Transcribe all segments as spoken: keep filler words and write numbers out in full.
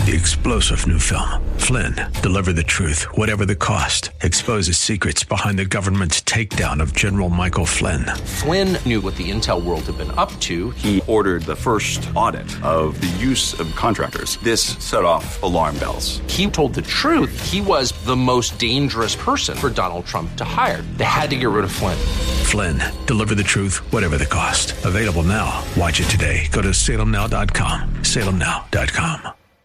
The explosive new film, Flynn, deliver the truth, whatever the cost, exposes secrets behind the government's takedown of General Michael Flynn. Flynn knew what the intel world had been up to. He ordered the first audit of the use of contractors. This set off alarm bells. He told the truth. He was the most dangerous person for Donald Trump to hire. They had to get rid of Flynn. Flynn, deliver the truth, whatever the cost. Available now. Watch it today. Go to salem now dot com. salem now dot com.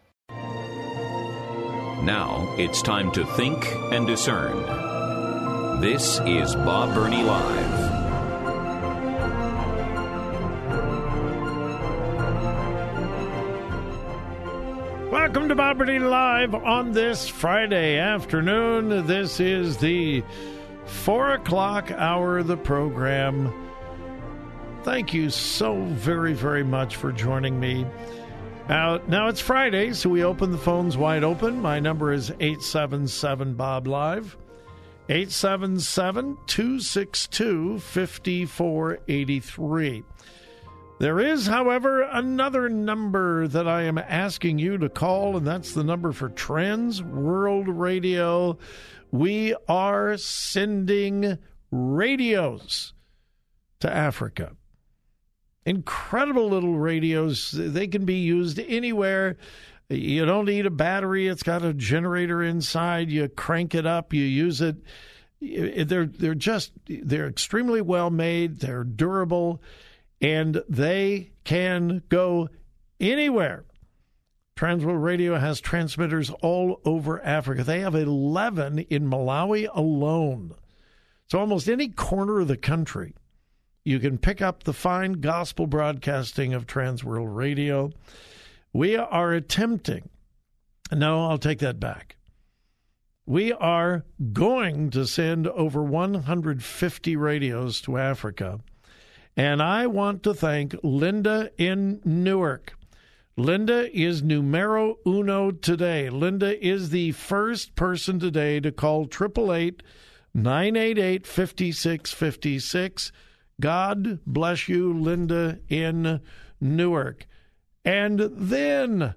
Now it's time to think and discern. This is Bob Burney Live. Welcome to Bob Burney Live on this Friday afternoon. This is the four o'clock hour of the program. Thank you so very, very much for joining me. Now, now it's Friday, so we open the phones wide open. My number is eight seven seven, B O B, Live. eight seven seven, two six two, five four eight three. There is, however, another number that I am asking you to call, and that's the number for Trans World Radio. We are sending radios to Africa. Incredible little radios. They can be used anywhere. You don't need a battery. It's got a generator inside. You crank it up. You use it. They're they're just they're extremely well made. They're durable, and they can go anywhere. Transworld Radio has transmitters all over Africa. They have eleven in Malawi alone. So almost any corner of the country, you can pick up the fine gospel broadcasting of Transworld Radio. We are attempting, no, I'll take that back. We are going to send over one hundred fifty radios to Africa. And I want to thank Linda in Newark. Linda is numero uno today. Linda is the first person today to call eight eight eight, nine eight eight, five six five six. God bless you, Linda in Newark. And then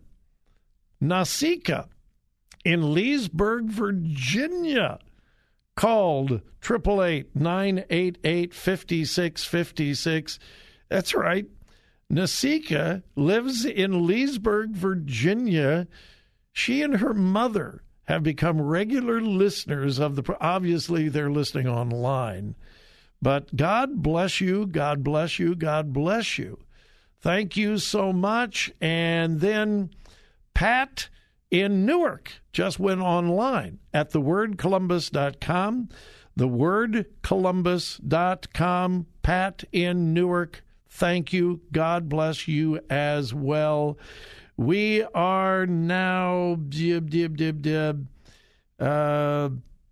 Nasika in Leesburg, Virginia, called eight eight eight, nine eight eight, five six five six. That's right. Nasika lives in Leesburg, Virginia. She and her mother have become regular listeners of the, obviously they're listening online. But God bless you, God bless you, God bless you. Thank you so much. And then Pat in Newark just went online at the word columbus dot com. the word columbus dot com. Pat in Newark, thank you. God bless you as well. We are now, dib, dib, dib, dib, uh,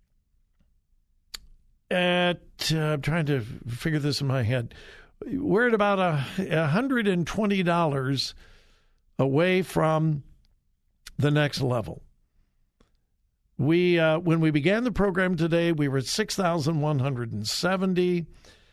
at, uh, I'm trying to figure this in my head. We're at about a, one hundred twenty dollars away from the next level. We uh, when we began the program today, we were at six thousand one hundred seventy.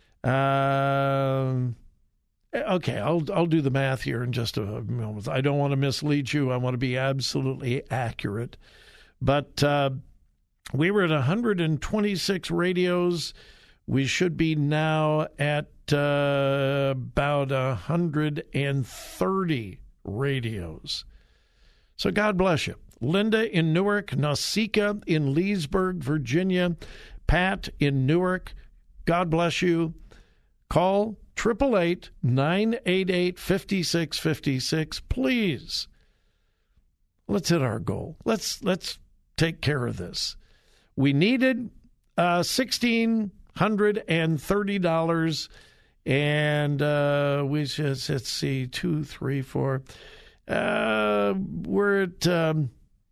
Um, okay, I'll I'll do the math here in just a moment. I don't want to mislead you. I want to be absolutely accurate. But uh, we were at one hundred twenty-six radios. We should be now at uh, about one hundred thirty radios. So God bless you. Linda in Newark, Nasika in Leesburg, Virginia, Pat in Newark, God bless you. Call eight eight eight, nine eight eight, five six five six, please. Let's hit our goal. Let's let's take care of this. We needed uh, one thousand six hundred thirty dollars, and uh, we just, let's see, two, three, four. Uh, we're at, um,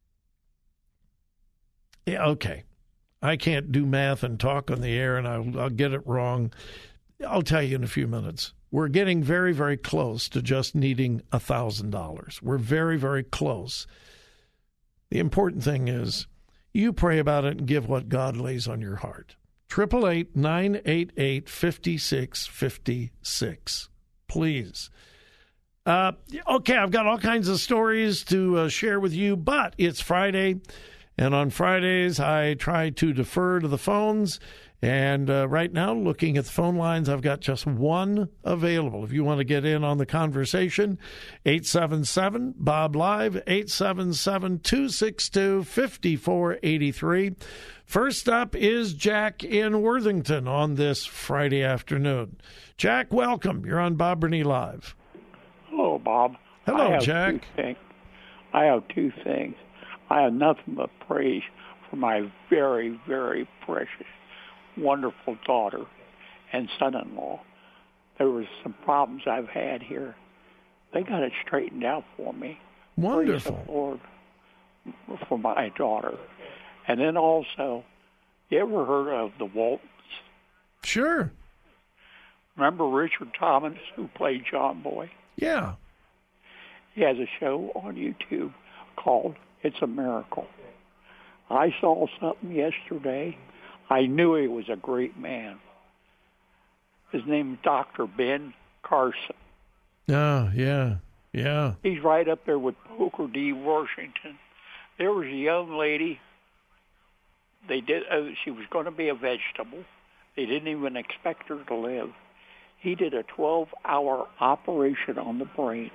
yeah, okay. I can't do math and talk on the air, and I'll, I'll get it wrong. I'll tell you in a few minutes. We're getting very, very close to just needing one thousand dollars. We're very, very close. The important thing is you pray about it and give what God lays on your heart. eight eight eight, nine eight eight, five six five six. Please. Uh, okay, I've got all kinds of stories to uh, share with you, but it's Friday, and on Fridays I try to defer to the phones. And uh, right now, looking at the phone lines, I've got just one available. If you want to get in on the conversation, eight seven seven, B O B Live, eight seven seven, two six two, five four eight three. First up is Jack in Worthington on this Friday afternoon. Jack, welcome. You're on Bob Burney Live. Hello, Bob. Hello, I have Jack. Two things. I have two things. I have nothing but praise for my very, very precious, wonderful daughter and son-in-law. There was some problems I've had here. They got it straightened out for me. Wonderful. Praise the Lord for my daughter. And then also, you ever heard of the Waltons? Sure. Remember Richard Thomas, who played John Boy? Yeah. He has a show on YouTube called It's a Miracle. I saw something yesterday. I knew he was a great man. His name is Doctor Ben Carson. Oh, yeah, yeah. He's right up there with Booker T. Washington. There was a young lady. They did. Uh, she was going to be a vegetable. They didn't even expect her to live. He did a twelve-hour operation on the brain,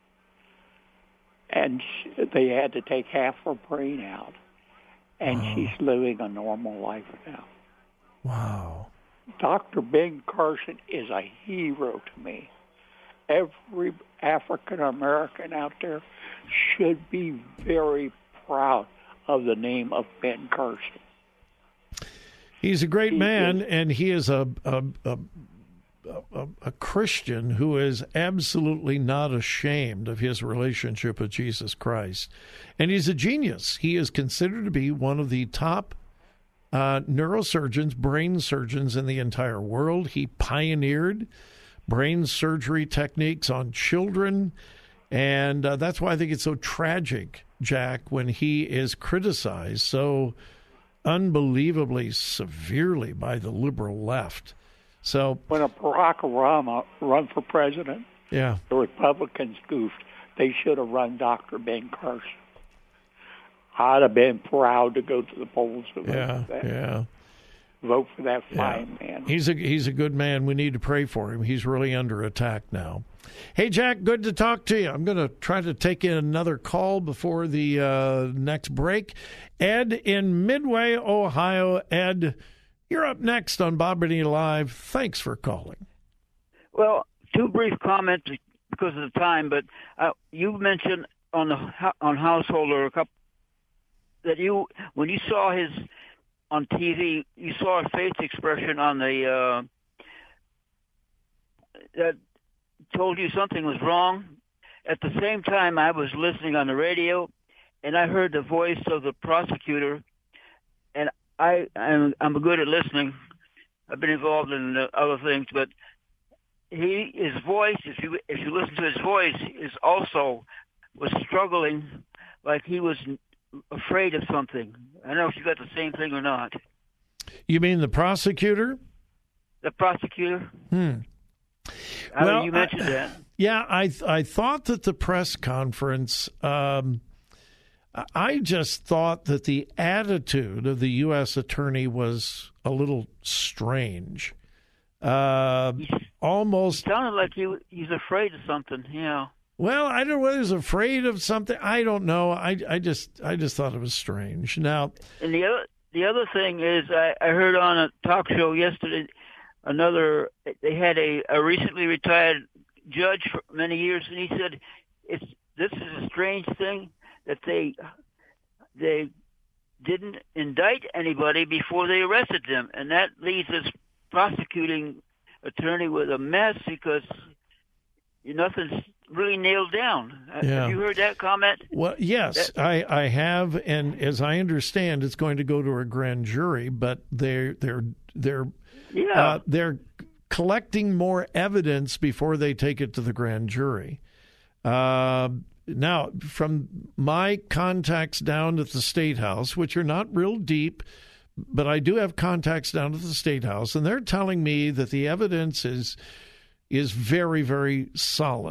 and she, they had to take half her brain out. And wow. She's living a normal life now. Wow. Doctor Ben Carson is a hero to me. Every African-American out there should be very proud of the name of Ben Carson. He's a great he man, is, and he is a, a, a, a, a Christian who is absolutely not ashamed of his relationship with Jesus Christ. And he's a genius. He is considered to be one of the top uh, neurosurgeons, brain surgeons in the entire world. He pioneered brain surgery techniques on children, and uh, that's why I think it's so tragic, Jack, when he is criticized so unbelievably severely by the liberal left. So when a Barack Obama run for president, yeah, the Republicans goofed. They should have run Doctor Ben Carson. I'd have been proud to go to the polls to vote yeah, for that. Yeah. Vote for that fine yeah. man. He's a he's a good man. We need to pray for him. He's really under attack now. Hey, Jack, good to talk to you. I'm going to try to take in another call before the uh, next break. Ed in Midway, Ohio. Ed, you're up next on Bob Burney Live. Thanks for calling. Well, two brief comments because of the time, but uh, you mentioned on the on Householder a couple that you when you saw his on T V, you saw a face expression on the uh, that told you something was wrong. At the same time, I was listening on the radio, and I heard the voice of the prosecutor, and I I'm, I'm good at listening. I've been involved in other things, but he his voice, if you if you listen to his voice, is also was struggling, like he was afraid of something. I don't know if you got the same thing or not. You mean the prosecutor? The prosecutor. Hmm. I well, mean, you mentioned I, that. Yeah, I I thought that the press conference. Um, I just thought that the attitude of the U S attorney was a little strange. Uh, almost sounded like he he's afraid of something. Yeah. Well, I don't know whether he's afraid of something. I don't know. I, I just I just thought it was strange. Now, and the other the other thing is, I, I heard on a talk show yesterday, another they had a, a recently retired judge for many years, and he said, "It's this is a strange thing that they they didn't indict anybody before they arrested them, and that leaves this prosecuting attorney with a mess because nothing's really nailed down." Yeah. Have you heard that comment? Well, yes, that, I, I have, and as I understand, it's going to go to a grand jury, but they're they're they're yeah. uh, they're collecting more evidence before they take it to the grand jury. Uh, now, from my contacts down at the State House, which are not real deep, but I do have contacts down at the State House, and they're telling me that the evidence is is very, very solid.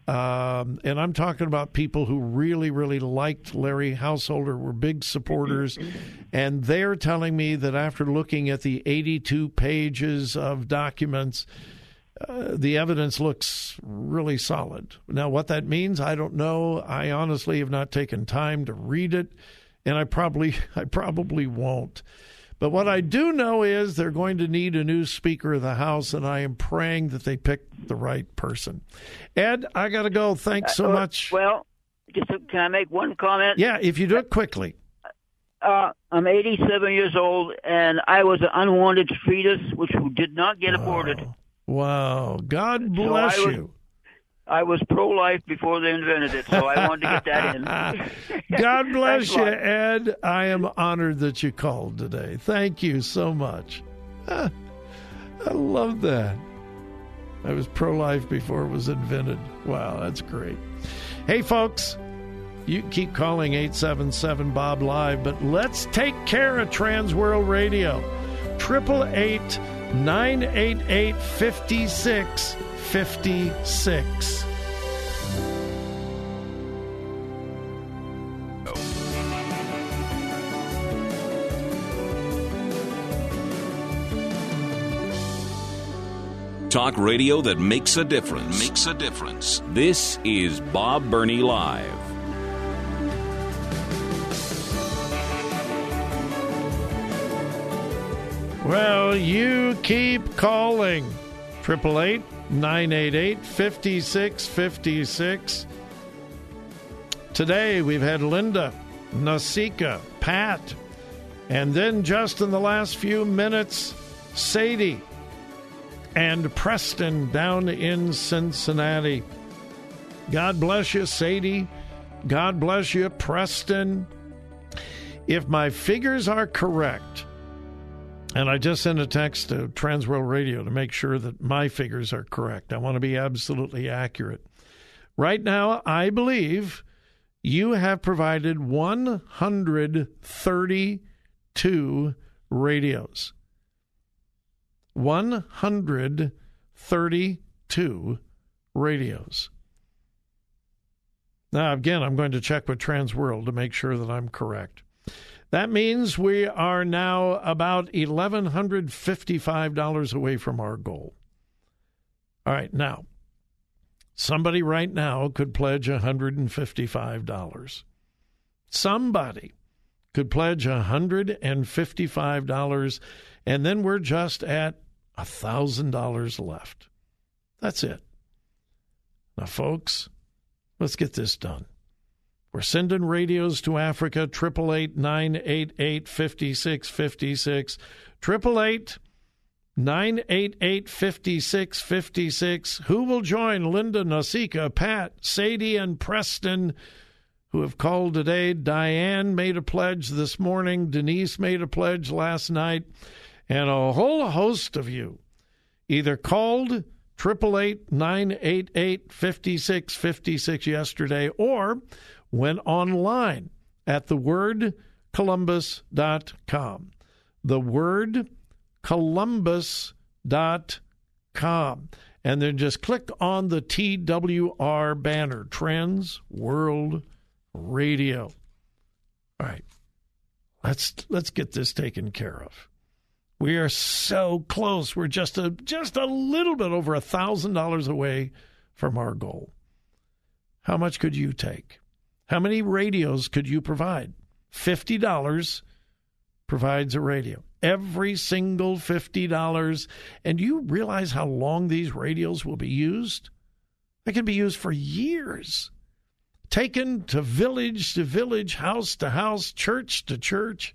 Um, and I'm talking about people who really, really liked Larry Householder, were big supporters. And they're telling me that after looking at the eighty-two pages of documents, uh, the evidence looks really solid. Now, what that means, I don't know. I honestly have not taken time to read it, and I probably, I probably won't. But what I do know is they're going to need a new Speaker of the House, and I am praying that they pick the right person. Ed, I got to go. Thanks so uh, much. Well, just can I make one comment? Yeah, if you do it quickly. Uh, I'm eighty-seven years old, and I was an unwanted fetus, which did not get Wow. aborted. Wow. God bless so I was, you. I was pro-life before they invented it, so I wanted to get that in. God bless Thanks you, a lot. Ed. I am honored that you called today. Thank you so much. Ah, I love that. I was pro-life before it was invented. Wow, that's great. Hey, folks, you can keep calling eight seven seven Bob Live, but let's take care of Trans World Radio. triple eight nine eight eight five six five six. Talk radio that makes a difference. Makes a difference. This is Bob Burney Live. Well, you keep calling. triple eight nine eight eight five six five six. Today we've had Linda, Nasika, Pat, and then just in the last few minutes, Sadie and Preston down in Cincinnati. God bless you, Sadie. God bless you, Preston. If my figures are correct, and I just sent a text to Transworld Radio to make sure that my figures are correct. I want to be absolutely accurate. Right now, I believe you have provided one hundred thirty-two radios. one hundred thirty-two radios. Now, again, I'm going to check with Transworld to make sure that I'm correct. That means we are now about one thousand one hundred fifty-five dollars away from our goal. All right, now, somebody right now could pledge one hundred fifty-five dollars. Somebody could pledge one hundred fifty-five dollars, and then we're just at one thousand dollars left. That's it. Now, folks, let's get this done. We're sending radios to Africa, triple eight nine eight eight five six five six, triple eight nine eight eight five six five six. Who will join Linda, Nasika, Pat, Sadie, and Preston, who have called today? Diane made a pledge this morning. Denise made a pledge last night. And a whole host of you either called triple eight nine eight eight five six five six yesterday or went online at the word columbus dot com. the word columbus dot com. And then just click on the T W R banner, Trans World Radio. All right, let's let's get this taken care of. We are so close. We're just a just a little bit over a thousand dollars away from our goal. How much could you take? How many radios could you provide? Fifty dollars provides a radio. Every single fifty dollars. And you realize how long these radios will be used? They can be used for years. Taken to village to village, house to house, church to church.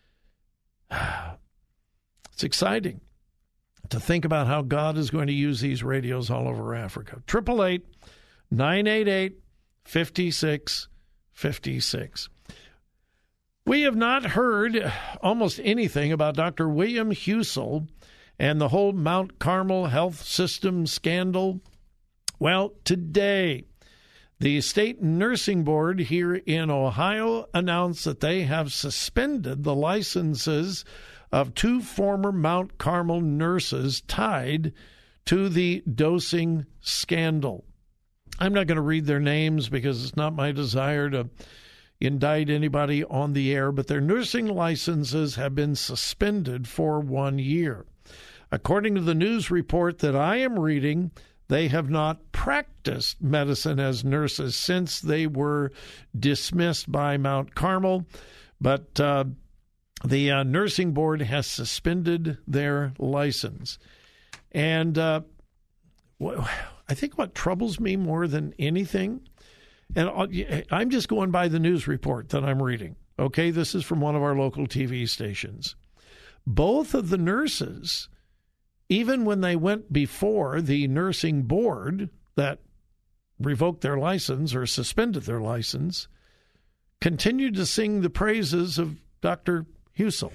It's exciting to think about how God is going to use these radios all over Africa. triple eight nine eight eight five six five six. We have not heard almost anything about Doctor William Husel and the whole Mount Carmel Health System scandal. Well, today, the state nursing board here in Ohio announced that they have suspended the licenses of two former Mount Carmel nurses tied to the dosing scandal. I'm not going to read their names because it's not my desire to indict anybody on the air, but their nursing licenses have been suspended for one year. According to the news report that I am reading, they have not practiced medicine as nurses since they were dismissed by Mount Carmel, but uh, the uh, nursing board has suspended their license. And uh, I think what troubles me more than anything, and I'm just going by the news report that I'm reading, okay? This is from one of our local T V stations. Both of the nurses, even when they went before the nursing board that revoked their license or suspended their license, continued to sing the praises of Doctor Husel.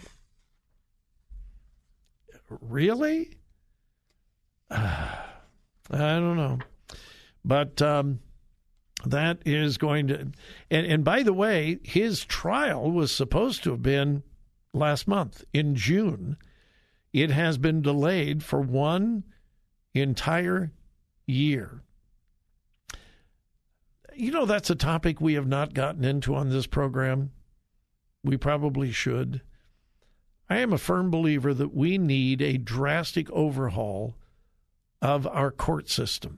Really? Uh, I don't know. But um, that is going to... And, and by the way, his trial was supposed to have been last month, in June. It has been delayed for one entire year. You know, that's a topic we have not gotten into on this program. We probably should. I am a firm believer that we need a drastic overhaul of our court system.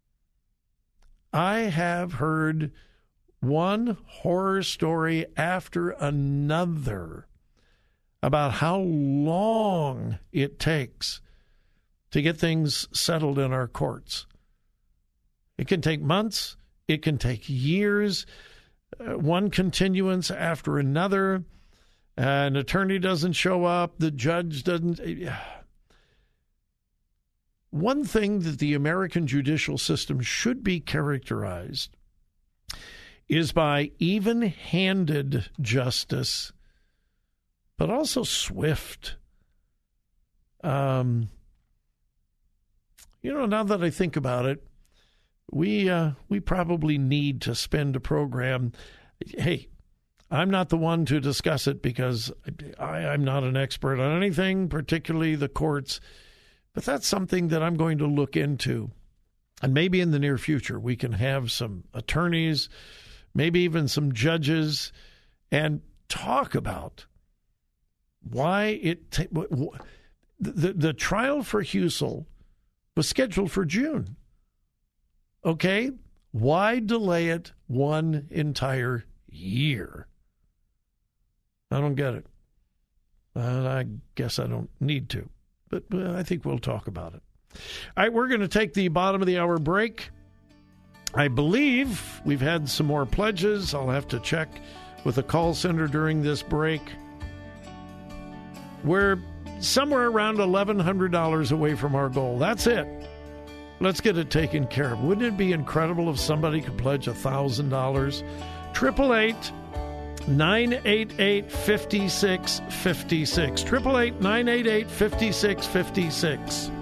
I have heard one horror story after another about how long it takes to get things settled in our courts. It can take months. It can take years. Uh, one continuance after another. An attorney doesn't show up. The judge doesn't. One thing that the American judicial system should be characterized is by even-handed justice, but also swift. Um, you know, now that I think about it, we uh, we probably need to spend a program. Hey, I'm not the one to discuss it because I, I'm not an expert on anything, particularly the courts. But that's something that I'm going to look into. And maybe in the near future, we can have some attorneys, maybe even some judges, and talk about why it ta- the, the trial for Husel was scheduled for June. Okay? Why delay it one entire year? I don't get it. And I guess I don't need to. But uh, I think we'll talk about it. All right, we're going to take the bottom of the hour break. I believe we've had some more pledges. I'll have to check with the call center during this break. We're somewhere around eleven hundred dollars away from our goal. That's it. Let's get it taken care of. Wouldn't it be incredible if somebody could pledge one thousand dollars? Triple eight nine eight eight five six five six. Triple eight nine eight eight five six five six.